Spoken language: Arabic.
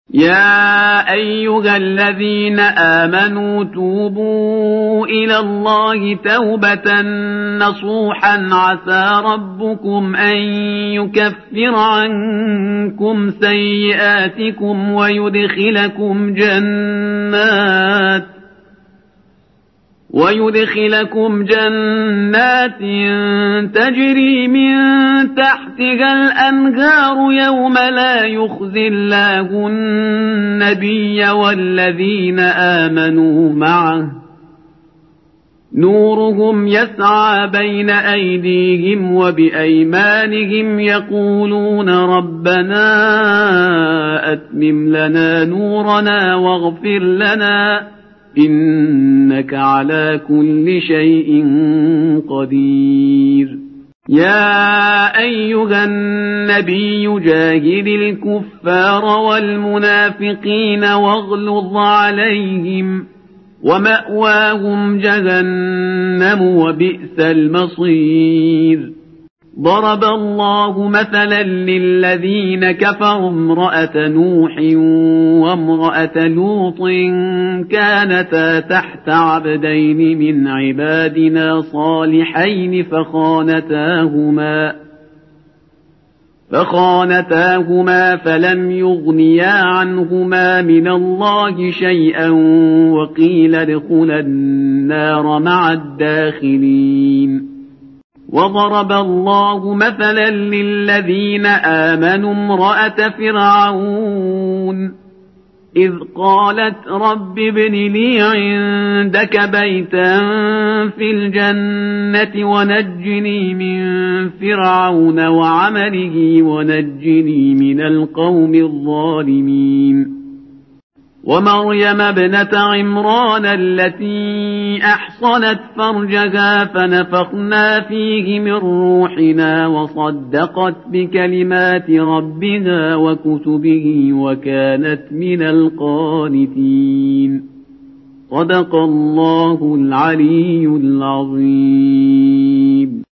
يا أيها الذين آمنوا توبوا إلى الله توبة نصوحا عسى ربكم أن يكفر عنكم سيئاتكم ويدخلكم جنات تجري من تحتها الأنهار يوم لا يخزي الله النبي والذين آمنوا معه نورهم يسعى بين أيديهم وبأيمانهم يقولون ربنا أتمم لنا نورنا واغفر لنا إنك على كل شيء قدير. يا أيها النبي جاهد الكفار والمنافقين واغلظ عليهم ومأواهم جهنم وبئس المصير. ضرب الله مثلا للذين كفروا امرأة نوح وامرأة لوط كانتا تحت عبدين من عبادنا صالحين فخانتاهما فلم يغنيا عنهما من الله شيئا وقيل ادخلا النار مع الداخلين. وضرب الله مثلا للذين آمنوا امرأة فرعون إذ قالت رب ابن لي عندك بيتا في الجنة ونجني من فرعون وعمله ونجني من القوم الظالمين. ومريم ابنة عمران التي أحصنت فرجها فنفخنا فيه من روحنا وصدقت بكلمات ربها وكتبه وكانت من القانتين. صدق الله العلي العظيم.